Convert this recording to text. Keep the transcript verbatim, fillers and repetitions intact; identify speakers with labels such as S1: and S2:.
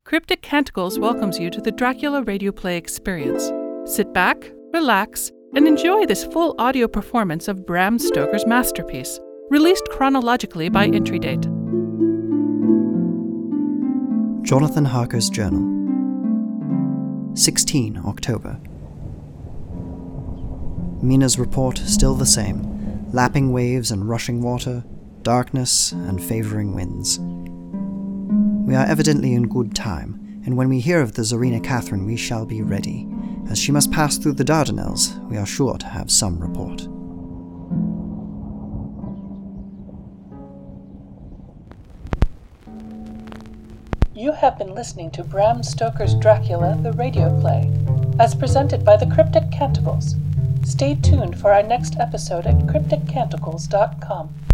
S1: Cryptic Canticles welcomes you to the Dracula radio play experience. Sit back, relax, and enjoy this full audio performance of Bram Stoker's masterpiece, released chronologically by entry date.
S2: Jonathan Harker's Journal, sixteen October. Mina's report still the same, lapping waves and rushing water, darkness and favouring winds. We are evidently in good time, and when we hear of the Tsarina Catherine we shall be ready. As she must pass through the Dardanelles, we are sure to have some report.
S1: You have been listening to Bram Stoker's Dracula, the radio play, as presented by the Cryptic Canticles. Stay tuned for our next episode at cryptic canticles dot com.